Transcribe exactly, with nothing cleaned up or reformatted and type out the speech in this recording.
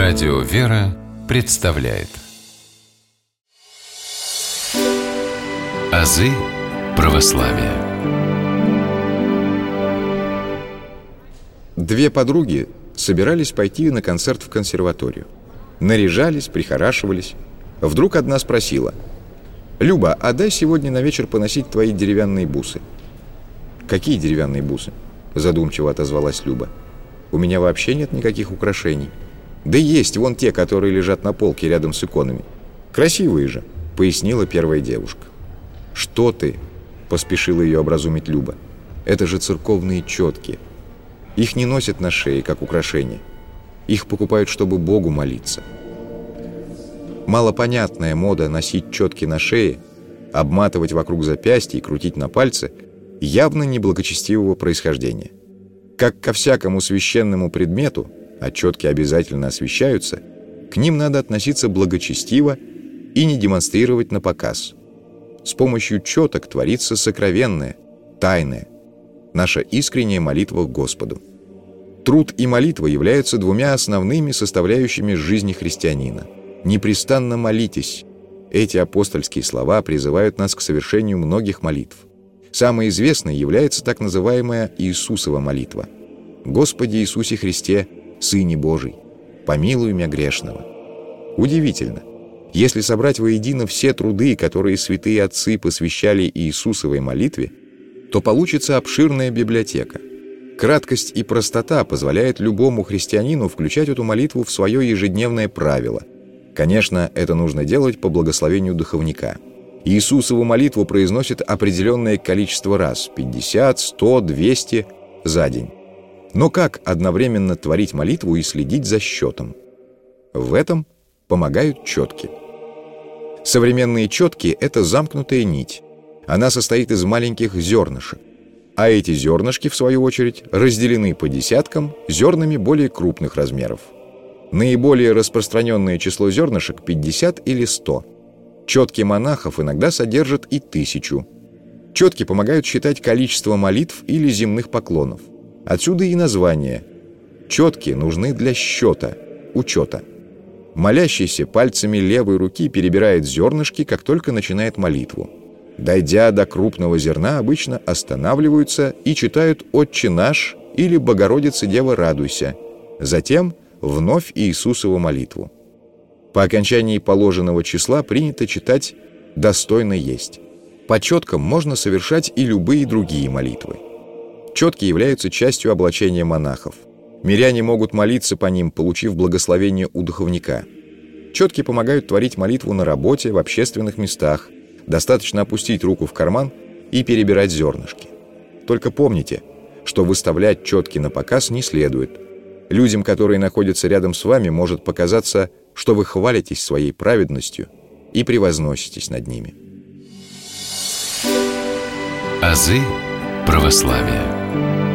Радио «Вера» представляет азы православия. Две подруги собирались пойти на концерт в консерваторию. Наряжались, прихорашивались. Вдруг одна спросила: «Люба, а дай сегодня на вечер поносить твои деревянные бусы». «Какие деревянные бусы?» — задумчиво отозвалась Люба. «У меня вообще нет никаких украшений». «Да есть, вон те, которые лежат на полке рядом с иконами. Красивые же», — пояснила первая девушка. «Что ты?» — поспешила ее образумить Люба. «Это же церковные четки. Их не носят на шее, как украшение. Их покупают, чтобы Богу молиться». Малопонятная мода носить четки на шее, обматывать вокруг запястья и крутить на пальце явно неблагочестивого происхождения. Как ко всякому священному предмету, а четки обязательно освящаются, к ним надо относиться благочестиво и не демонстрировать на показ. С помощью четок творится сокровенное, тайное, наша искренняя молитва к Господу. Труд и молитва являются двумя основными составляющими жизни христианина. «Непрестанно молитесь». Эти апостольские слова призывают нас к совершению многих молитв. Самой известной является так называемая Иисусова молитва: «Господи Иисусе Христе, Сыне Божий, помилуй мя грешного». Удивительно, если собрать воедино все труды, которые святые отцы посвящали Иисусовой молитве, то получится обширная библиотека. Краткость и простота позволяет любому христианину включать эту молитву в свое ежедневное правило. Конечно, это нужно делать по благословению духовника. Иисусову молитву произносит определенное количество раз – пятьдесят, сто, двести за день. Но как одновременно творить молитву и следить за счетом? В этом помогают четки. Современные четки – это замкнутая нить. Она состоит из маленьких зернышек. А эти зернышки, в свою очередь, разделены по десяткам зернами более крупных размеров. Наиболее распространенное число зернышек – пятьдесят или сто. Четки монахов иногда содержат и тысячу. Четки помогают считать количество молитв или земных поклонов. Отсюда и название. Четки нужны для счета, учета. Молящийся пальцами левой руки перебирает зернышки, как только начинает молитву. Дойдя до крупного зерна, обычно останавливаются и читают «Отче наш» или «Богородица Дева, радуйся». Затем вновь Иисусову молитву. По окончании положенного числа принято читать «Достойно есть». По четкам можно совершать и любые другие молитвы. Четки являются частью облачения монахов. Миряне могут молиться по ним, получив благословение у духовника. Четки помогают творить молитву на работе, в общественных местах. Достаточно опустить руку в карман и перебирать зернышки. Только помните, что выставлять четки на показ не следует. Людям, которые находятся рядом с вами, может показаться, что вы хвалитесь своей праведностью и превозноситесь над ними. Азы православия.